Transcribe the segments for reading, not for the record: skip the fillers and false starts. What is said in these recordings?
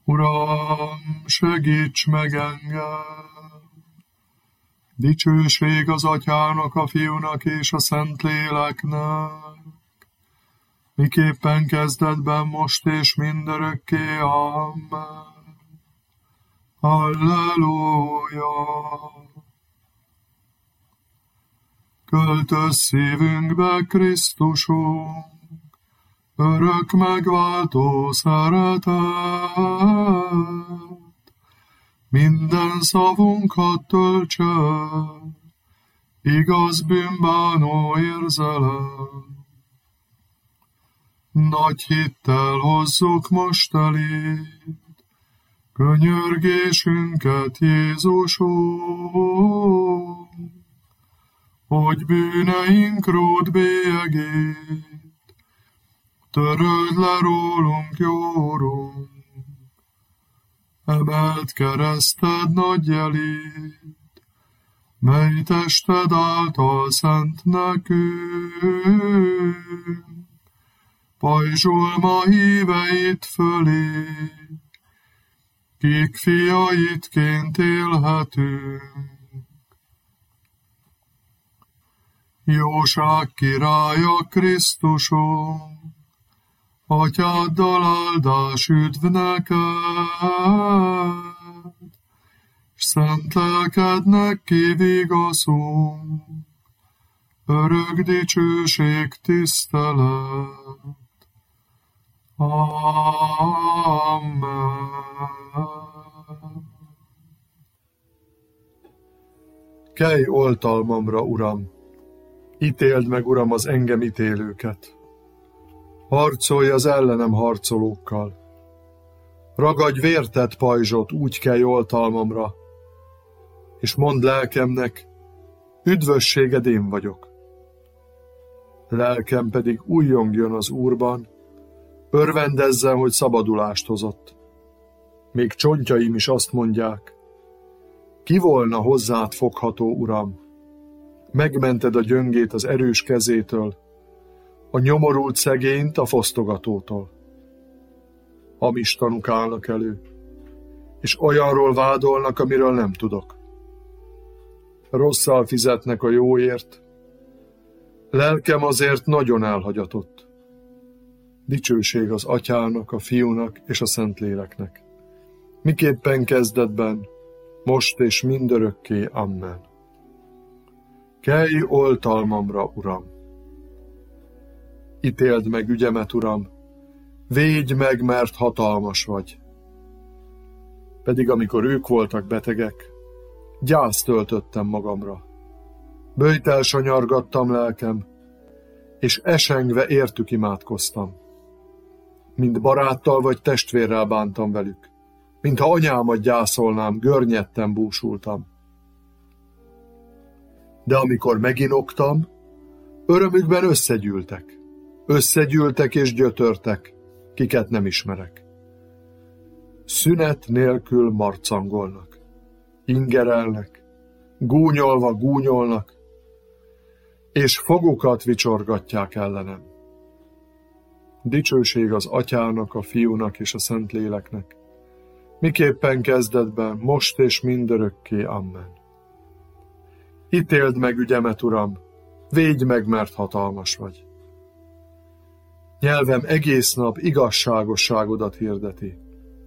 Uram, segíts meg engem! Dicsőség az Atyának, a Fiúnak és a Szentléleknek, miképpen kezdetben, most és mindörökké. Amen. Halleluja! Költöz szívünkbe, Krisztusunk, örök megváltó szeretet, minden szavunkat töltse, igaz bűnbánó érzelem. Nagy hittel hozzuk most eléd könyörgésünket, Jézusunk, hogy bűneink ród bélyegét töröld le rólunk, jó Urunk. Emeld kereszted nagy jelét, mely tested által szent nekünk, pajzsolma híveit fölé, kik fiaidként élhetünk. Jóság királya, Krisztusom, Atyáddal áldás üdv neked, s szent lelkednek kivigaszunk, örök dicsőség, tisztelet. Amen. Kelj oltalmamra, Uram! Ítéld meg, Uram, az engem ítélőket! Harcolj az ellenem harcolókkal! Ragadj vértett pajzsot, úgy kelj oltalmamra, és mondd lelkemnek, üdvösséged én vagyok. Lelkem pedig újjongjon az Úrban, örvendezzen, hogy szabadulást hozott. Még csontjaim is azt mondják, ki volna hozzád fogható, Uram? Megmented a gyöngét az erős kezétől, a nyomorult szegényt a fosztogatótól. Hamis tanúk állnak elő, és olyanról vádolnak, amiről nem tudok. Rosszal fizetnek a jóért, lelkem azért nagyon elhagyatott. Dicsőség az Atyának, a Fiúnak és a Szentléleknek, miképpen kezdetben, most és mindörökké. Amen. Kelj oltalmamra, Uram! Ítéld meg ügyemet, Uram, védj meg, mert hatalmas vagy. Pedig amikor ők voltak betegek, gyászt töltöttem magamra. Böjtel sanyargattam lelkem, és esengve értük imádkoztam. Mint baráttal vagy testvérrel bántam velük, mintha anyámat gyászolnám, görnyedten búsultam. De amikor meginoktam, örömükben összegyűltek és gyötörtek, kiket nem ismerek. Szünet nélkül marcangolnak, ingerelnek, gúnyolva gúnyolnak, és fogukat vicsorgatják ellenem. Dicsőség az Atyának, a Fiúnak és a Szentléleknek, miképpen kezdetben, most és mindörökké. Amen. Ítéld meg ügyemet, Uram, védj meg, mert hatalmas vagy. Nyelvem egész nap igazságosságodat hirdeti.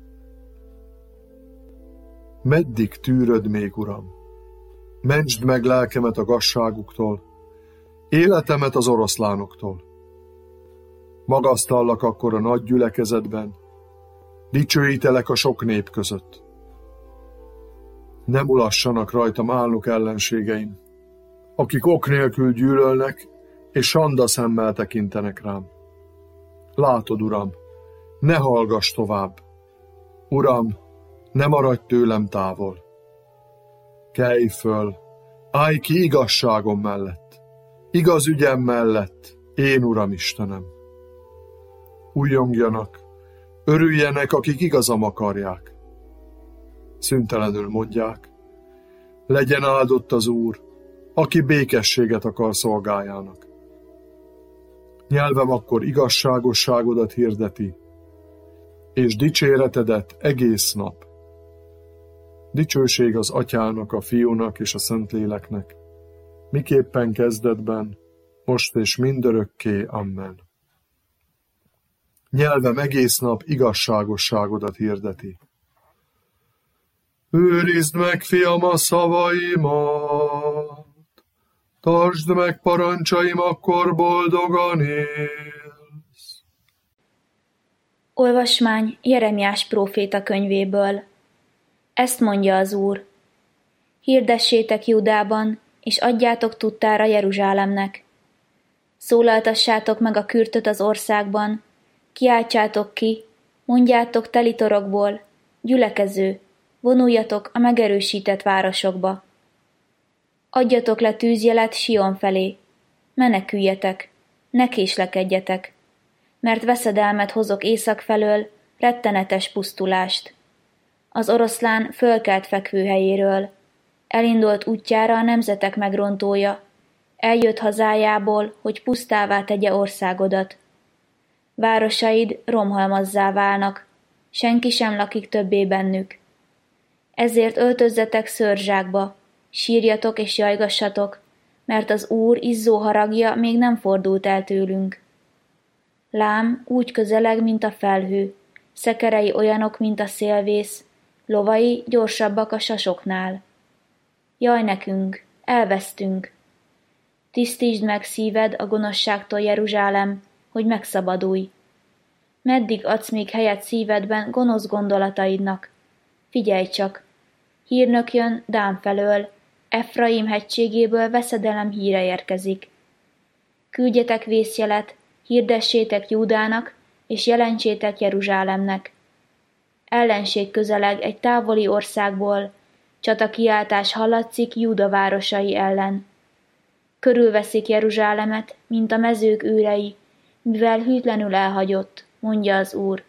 Meddig tűröd még, Uram? Mentsd meg lelkemet a gazságuktól, életemet az oroszlánoktól. Magasztallak akkor a nagy gyülekezetben, dicsőítelek a sok nép között. Ne mulassanak rajtam álnok ellenségeim, akik ok nélkül gyűlölnek, és sanda szemmel tekintenek rám. Látod, Uram, ne hallgass tovább. Uram, ne maradj tőlem távol. Kelj föl, állj ki igazságom mellett, igaz ügyem mellett, én Uram Istenem. Újjongjanak, örüljenek, akik igazam akarják. Szüntelenül mondják, legyen áldott az Úr, aki békességet akar szolgájának. Nyelvem akkor igazságosságodat hirdeti, és dicséretedet egész nap. Dicsőség az Atyának, a Fiúnak és a Szentléleknek, miképpen kezdetben, most és mindörökké. Amen. Nyelvem egész nap igazságosságodat hirdeti. Őrizd meg, fiam, a szavaimat, tartsd meg parancsaim, akkor boldogan élsz. Olvasmány Jeremiás próféta könyvéből. Ezt mondja az Úr: hirdessétek Júdában, és adjátok tudtára Jeruzsálemnek. Szólaltassátok meg a kürtöt az országban, kiáltsátok ki, mondjátok telitorokból, gyülekező, vonuljatok a megerősített városokba. Adjatok le tűzjelet Sion felé, meneküljetek, ne késlekedjetek, mert veszedelmet hozok észak felől, rettenetes pusztulást. Az oroszlán fölkelt fekvőhelyéről, elindult útjára a nemzetek megrontója, eljött hazájából, hogy pusztává tegye országodat. Városaid romhalmazzá válnak, senki sem lakik többé bennük. Ezért öltözzetek szőrzsákba, sírjatok és jajgassatok, mert az Úr izzó haragja még nem fordult el tőlünk. Lám úgy közeleg, mint a felhő, szekerei olyanok, mint a szélvész, lovai gyorsabbak a sasoknál. Jaj nekünk, elvesztünk! Tisztítsd meg szíved a gonoszságtól, Jeruzsálem, hogy megszabadulj. Meddig adsz még helyet szívedben gonosz gondolataidnak? Figyelj csak! Hírnök jön Dán felől, Efraim hegységéből veszedelem híre érkezik. Küldjetek vészjelet, hirdessétek Júdának, és jelentsétek Jeruzsálemnek. Ellenség közeleg egy távoli országból, csatakiáltás hallatszik Júda városai ellen. Körülveszik Jeruzsálemet, mint a mezők őrei, mivel hűtlenül elhagyott, mondja az Úr.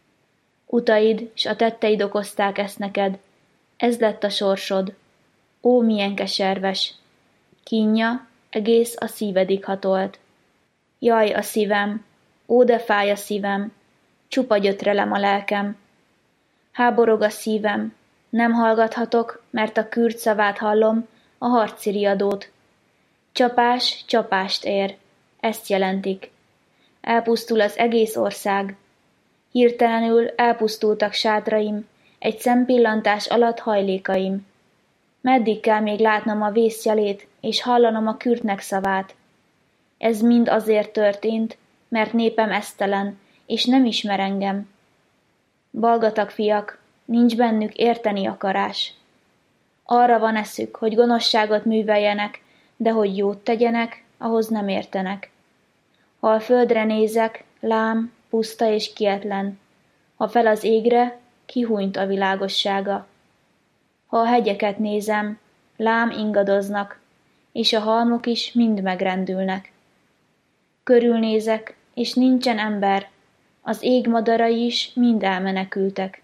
Utaid s a tetteid okozták ezt neked, ez lett a sorsod. Ó, milyen keserves! Kínja egész a szívedig hatolt. Jaj, a szívem! Ó, de fáj a szívem! Csupa gyötrelem a lelkem. Háborog a szívem, nem hallgathatok, mert a kürt szavát hallom, a harci riadót. Csapás csapást ér, ezt jelentik. Elpusztul az egész ország. Hirtelenül elpusztultak sátraim, egy szempillantás alatt hajlékaim. Meddig kell még látnom a vészjelét, és hallanom a kürtnek szavát? Ez mind azért történt, mert népem esztelen, és nem ismer engem. Balgatag fiak, nincs bennük érteni akarás. Arra van eszük, hogy gonoszságot műveljenek, de hogy jót tegyenek, ahhoz nem értenek. Ha a földre nézek, lám, puszta és kietlen. Ha fel az égre, kihúnyt a világossága. Ha a hegyeket nézem, lám ingadoznak, és a halmok is mind megrendülnek. Körülnézek, és nincsen ember, az ég madarai is mind elmenekültek.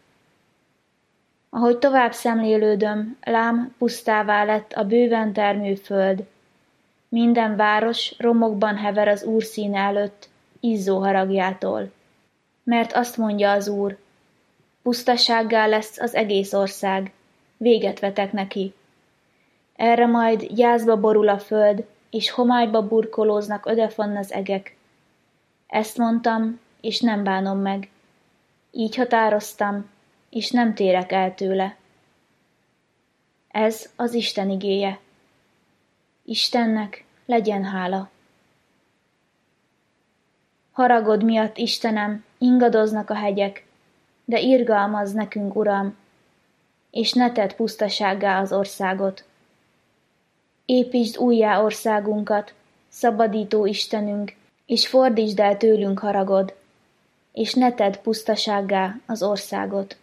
Ahogy tovább szemlélődöm, lám, pusztává lett a bőven termő föld. Minden város romokban hever az Úr színe előtt, izzó haragjától. Mert azt mondja az Úr, pusztasággá lesz az egész ország, véget vetek neki. Erre majd gyászba borul a föld, és homályba burkolóznak ödefonn az egek. Ezt mondtam, és nem bánom meg. Így határoztam, és nem térek el tőle. Ez az Isten igéje. Istennek legyen hála. Haragod miatt, Istenem, ingadoznak a hegyek, de irgalmazz nekünk, Uram, és ne tedd pusztasággá az országot. Építsd újjá országunkat, szabadító Istenünk, és fordítsd el tőlünk haragod, és ne tedd pusztasággá az országot.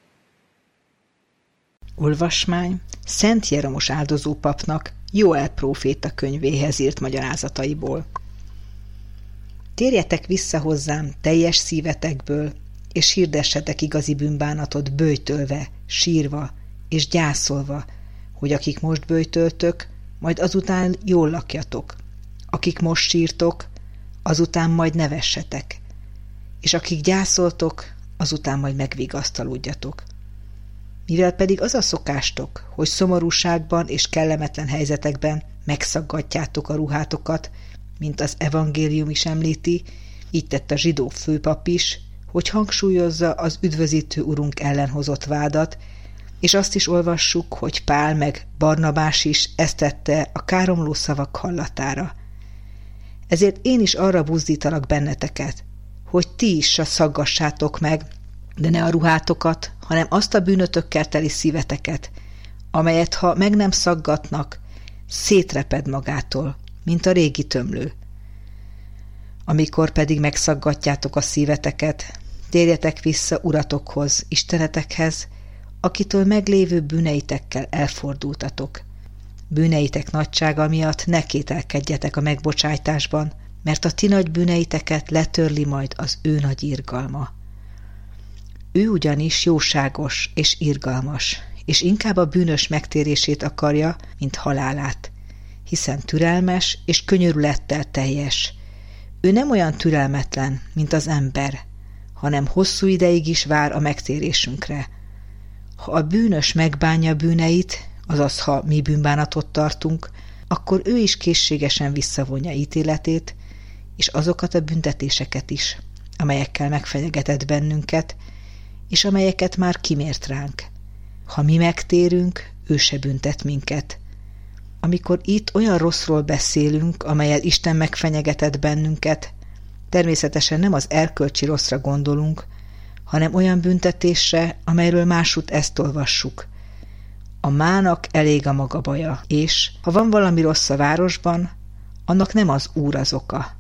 Olvasmány Szent Jeromos áldozópapnak Jóel próféta könyvéhez írt magyarázataiból. Térjetek vissza hozzám teljes szívetekből, és hirdessetek igazi bűnbánatot böjtölve, sírva és gyászolva, hogy akik most böjtöltök, majd azután jól lakjatok, akik most sírtok, azután majd nevessetek, és akik gyászoltok, azután majd megvigasztalódjatok. Mivel pedig az a szokástok, hogy szomorúságban és kellemetlen helyzetekben megszaggatjátok a ruhátokat, mint az evangélium is említi, így tett a zsidó főpap is, hogy hangsúlyozza az üdvözítő urunk ellen hozott vádat, és azt is olvassuk, hogy Pál meg Barnabás is ezt tette a káromló szavak hallatára. Ezért én is arra buzdítalak benneteket, hogy ti is szaggassátok meg, de ne a ruhátokat, hanem azt a bűnötökkel teli szíveteket, amelyet, ha meg nem szaggatnak, szétreped magától, mint a régi tömlő. Amikor pedig megszaggatjátok a szíveteket, térjetek vissza uratokhoz, istenetekhez, akitől meglévő bűneitekkel elfordultatok. Bűneitek nagysága miatt ne kételkedjetek a megbocsájtásban, mert a ti nagy bűneiteket letörli majd az ő nagy irgalma. Ő ugyanis jóságos és irgalmas, és inkább a bűnös megtérését akarja, mint halálát, hiszen türelmes és könyörülettel teljes. Ő nem olyan türelmetlen, mint az ember, hanem hosszú ideig is vár a megtérésünkre. Ha a bűnös megbánja bűneit, azaz ha mi bűnbánatot tartunk, akkor ő is készségesen visszavonja ítéletét, és azokat a büntetéseket is, amelyekkel megfenyegetett bennünket, és amelyeket már kimért ránk. Ha mi megtérünk, ő se büntet minket. Amikor itt olyan rosszról beszélünk, amellyel Isten megfenyegetett bennünket, természetesen nem az erkölcsi rosszra gondolunk, hanem olyan büntetésre, amelyről másút ezt olvassuk. A mának elég a maga baja, és ha van valami rossz a városban, annak nem az Úr az oka.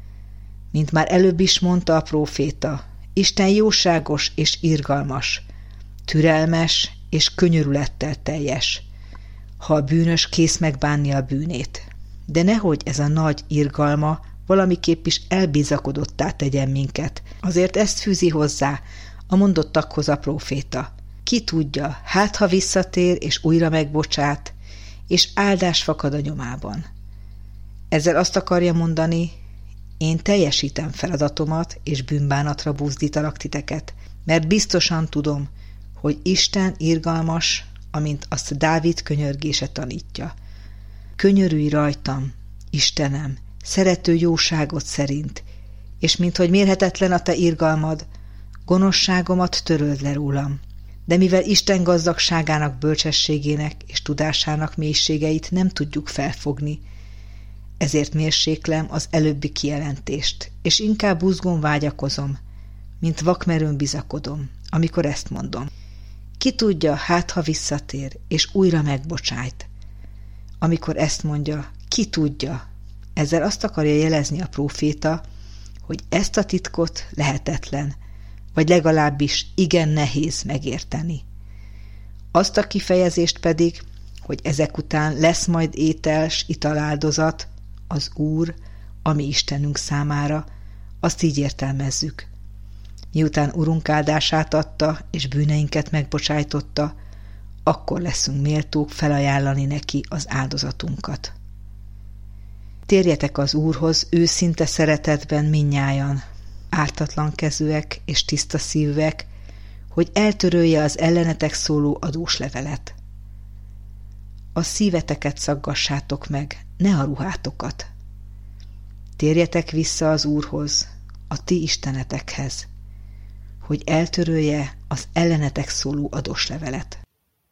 Mint már előbb is mondta a próféta, Isten jóságos és irgalmas, türelmes és könyörülettel teljes, ha a bűnös kész megbánni a bűnét. De nehogy ez a nagy irgalma valamiképp is elbizakodottá tegyen minket. Azért ezt fűzi hozzá a mondottakhoz a próféta. Ki tudja, hát ha visszatér és újra megbocsát, és áldás fakad a nyomában. Ezzel azt akarja mondani, én teljesítem feladatomat, és bűnbánatra buzdítalak titeket, mert biztosan tudom, hogy Isten irgalmas, amint azt Dávid könyörgése tanítja. Könyörülj rajtam, Istenem, szerető jóságot szerint, és minthogy mérhetetlen a te irgalmad, gonoszságomat töröld le rólam. De mivel Isten gazdagságának, bölcsességének és tudásának mélységeit nem tudjuk felfogni, ezért mérséklem az előbbi kijelentést, és inkább buzgón vágyakozom, mint vakmerőn bizakodom, amikor ezt mondom. Ki tudja, hát ha visszatér, és újra megbocsájt. Amikor ezt mondja, ki tudja, ezzel azt akarja jelezni a próféta, hogy ezt a titkot lehetetlen, vagy legalábbis igen nehéz megérteni. Azt a kifejezést pedig, hogy ezek után lesz majd étel s italáldozat, az Úr, a mi Istenünk számára, azt így értelmezzük. Miután Urunk áldását adta, és bűneinket megbocsájtotta, akkor leszünk méltók felajánlani neki az áldozatunkat. Térjetek az Úrhoz őszinte szeretetben mindnyájan, ártatlan kezűek és tiszta szívűek, hogy eltörölje az ellenetek szóló adóslevelet. A szíveteket szaggassátok meg, ne a ruhátokat. Térjetek vissza az Úrhoz, a ti istenetekhez, hogy eltörölje az ellenetek szóló adóslevelet.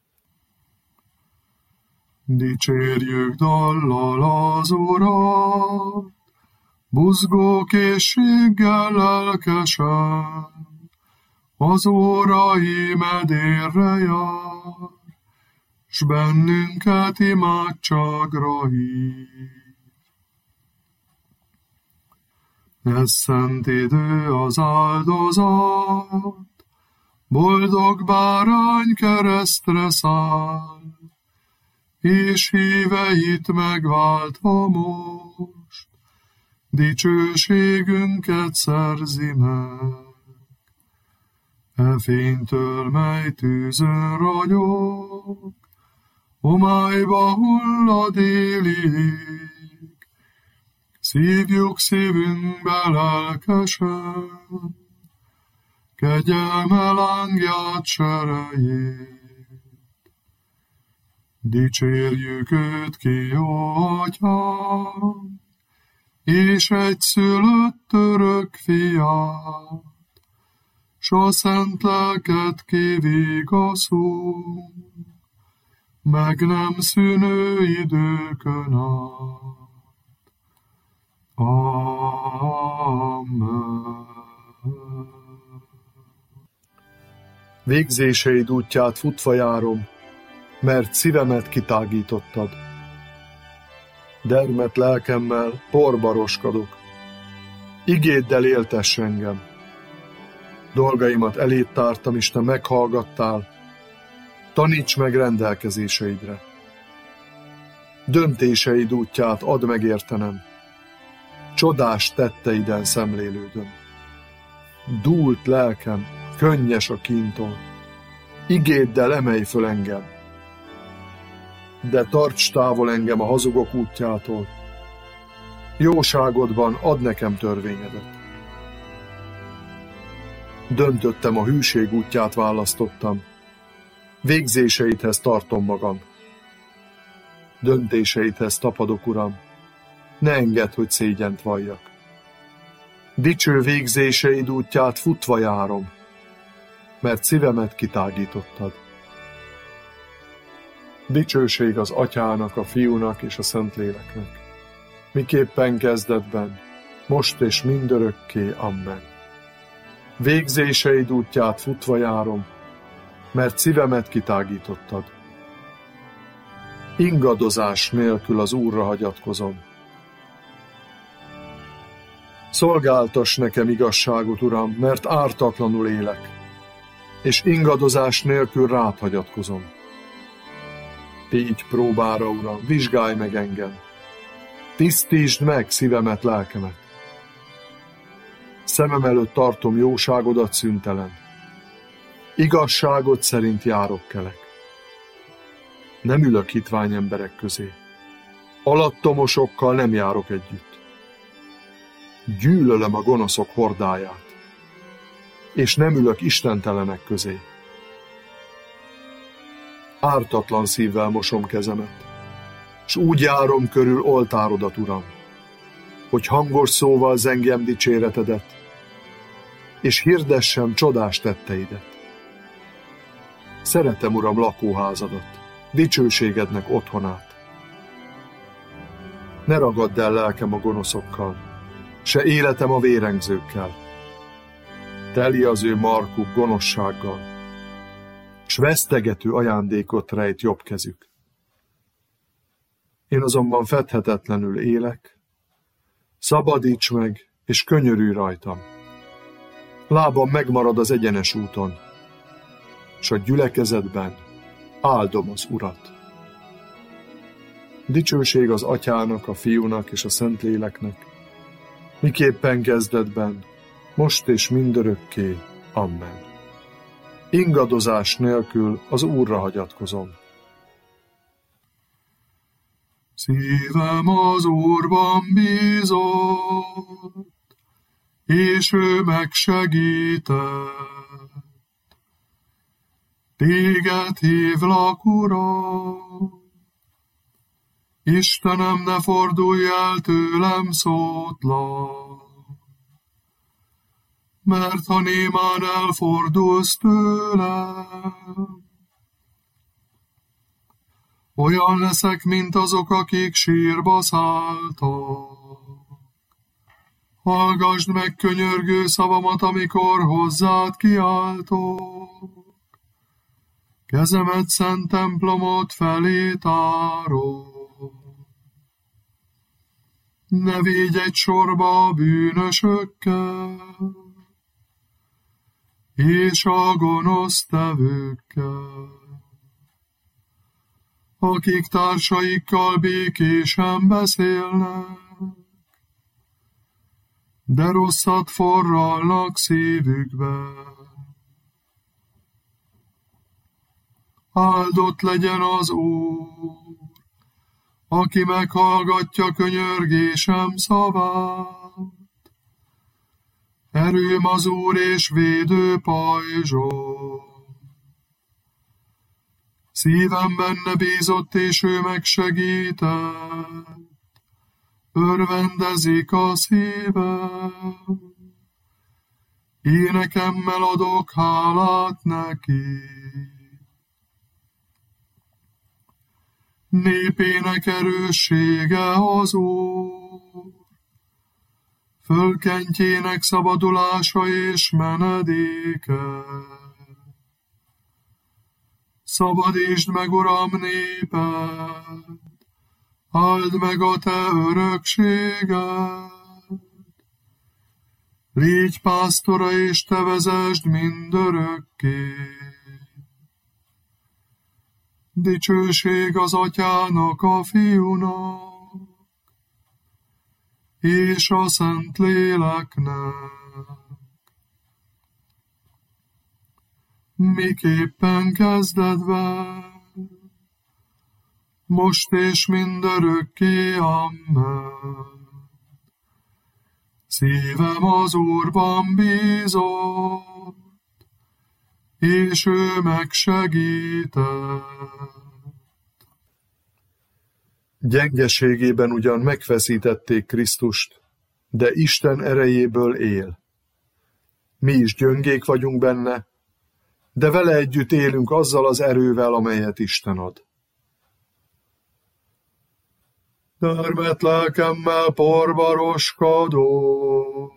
Dicsérjük dallal az Urat, buzgó készséggel lelkesen, az órai medérre jár, s bennünket imádságra hív. Ez szent idő az áldozat, boldog bárány keresztre száll, és híveit megváltva most, dicsőségünket szerzi meg. E fénytől, mely tűzön ragyog, homályba hullad éli ég, szívjuk szívünkbe lelkesen, kegyelme lángját serejét. Dicsérjük őt ki, jó Atyám, és egyszülött örök fiát, s a szent lelket kivigaszunk, meg nem szűnő időkön át. Amen. Végzéseid útját futva járom, mert szívemet kitágítottad. Dermet lelkemmel porba roskadok, igéddel éltess engem. Dolgaimat eléd tártam, és te meghallgattál, taníts meg rendelkezéseidre. Döntéseid útját add meg értenem, csodás tetteiden szemlélődöm. Dúlt lelkem, könnyes a kíntól, igéddel emelj föl engem, de tarts távol engem a hazugok útjától, jóságodban add nekem törvényedet. Döntöttem, a hűség útját választottam, végzéseidhez tartom magam. Döntéseidhez tapadok, Uram, ne engedd, hogy szégyent valljak. Dicső végzéseid útját futva járom, mert szívemet kitágítottad. Dicsőség az Atyának, a Fiúnak és a Szentléleknek, miképpen kezdetben, most és mindörökké. Amen. Végzéseid útját futva járom, mert szívemet kitágítottad. Ingadozás nélkül az Úrra hagyatkozom. Szolgáltass nekem igazságot, Uram, mert ártatlanul élek, és ingadozás nélkül rád hagyatkozom. Tégy próbára, Uram, vizsgálj meg engem, tisztítsd meg szívemet, lelkemet. Szemem előtt tartom jóságodat szüntelen, igazságod szerint járok kelek. Nem ülök hitvány emberek közé, alattomosokkal nem járok együtt. Gyűlölöm a gonoszok hordáját, és nem ülök istentelenek közé. Ártatlan szívvel mosom kezemet, s úgy járom körül oltárodat, Uram, hogy hangos szóval zengjem dicséretedet, és hirdessem csodás tetteidet. Szeretem, Uram, lakóházadat, dicsőségednek otthonát. Ne ragadd el lelkem a gonoszokkal, se életem a vérengzőkkel. Teli az ő markuk gonoszsággal, s vesztegető ajándékot rejt jobb kezük. Én azonban fedhetetlenül élek, szabadíts meg, és könyörülj rajtam. Lábam megmarad az egyenes úton, s a gyülekezetben áldom az Urat. Dicsőség az Atyának, a Fiúnak és a Szentléleknek, miképpen kezdetben, most és mindörökké. Amen. Ingadozás nélkül az Úrra hagyatkozom. Szívem az Úrban bízott, és ő megsegített. Téged hívlak, Uram, Istenem, ne fordulj el tőlem szótlan, mert ha némán elfordulsz tőlem, olyan leszek, mint azok, akik sírba szálltak. Hallgasd meg könyörgő szavamat, amikor hozzád kiáltok. Kezemet szent templomot felé tárom. Ne védj egy sorba a bűnösökkel, és a gonosztevőkkel, akik társaikkal békésen beszélnek, de rosszat forralnak szívükbe. Áldott legyen az Úr, aki meghallgatja könyörgésem szavát. Erőm az Úr és védő pajzsom. Szívem benne bízott, és ő megsegített. Örvendezik a szívem. Énekemmel adok hálát neki. Népének erőssége az Úr, fölkentjének szabadulása és menedéke. Szabadítsd meg, Uram, néped, áld meg a te örökséged. Légy pásztora, és te vezesd mindörökké. Dicsőség az Atyának, a Fiúnak, és a Szentléleknek. Miképpen kezdetben, most és mindörökké, amen. Szívem az Úrban bízott, és ő megsegített. Gyengeségében ugyan megfeszítették Krisztust, de Isten erejéből él. Mi is gyöngék vagyunk benne, de vele együtt élünk azzal az erővel, amelyet Isten ad. Termett lelkemmel porba roskadok,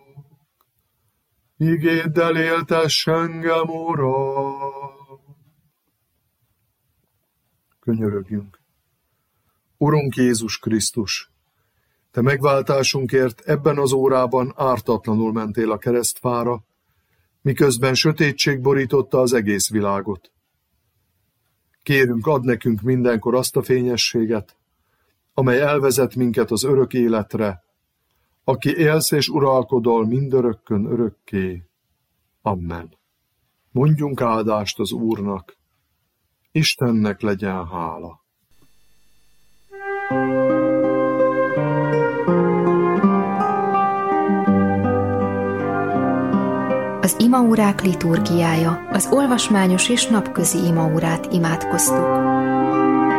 igéddel éltess engem, Uram. Könyörögjünk. Urunk Jézus Krisztus, te megváltásunkért ebben az órában ártatlanul mentél a keresztfára, miközben sötétség borította az egész világot. Kérünk, add nekünk mindenkor azt a fényességet, amely elvezet minket az örök életre, aki élsz és uralkodol mindörökkön örökké. Amen. Mondjunk áldást az Úrnak, Istennek legyen hála. Az imaórák liturgiája, az olvasmányos és napközi imaórát imádkoztuk.